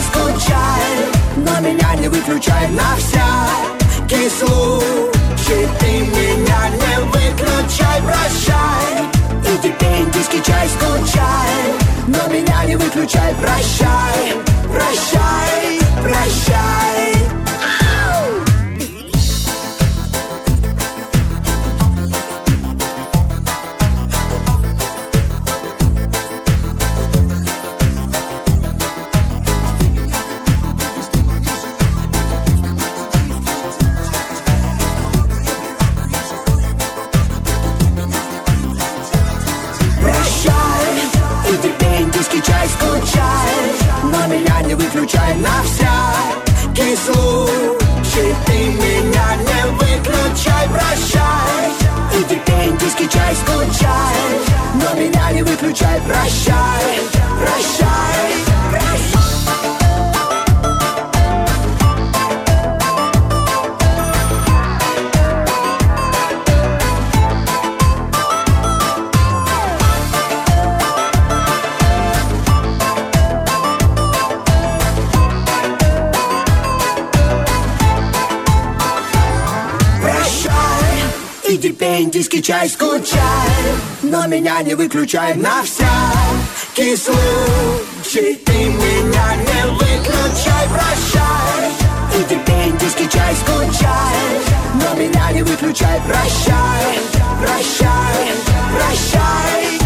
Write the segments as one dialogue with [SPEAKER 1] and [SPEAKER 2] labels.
[SPEAKER 1] скучай, но меня не выключай на всякий случай. Ты меня не выключай, прощай. Иди пей индийский чай, скучай, но меня не выключай, прощай, прощай, прощай. Выключай на всякий случай. Ты меня не выключай, прощай. Иди пей индийский чай, скучай, но меня не выключай, прощай, прощай, прощай. Иди пей индийский чай, скучай, но меня не выключай на всякий случай. Ты меня не выключай, прощай. Иди пей индийский чай, скучай, но меня не выключай, прощай, прощай, прощай,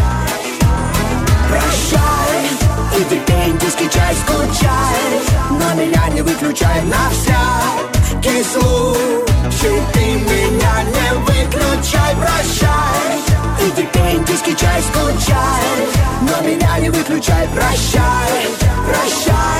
[SPEAKER 1] прощай. Иди пей индийский чай, скучай, но меня не выключай на всякий случай. Ты меня не выключай, прощай. Иди пей индийский чай, скучай, но меня не выключай, прощай, прощай.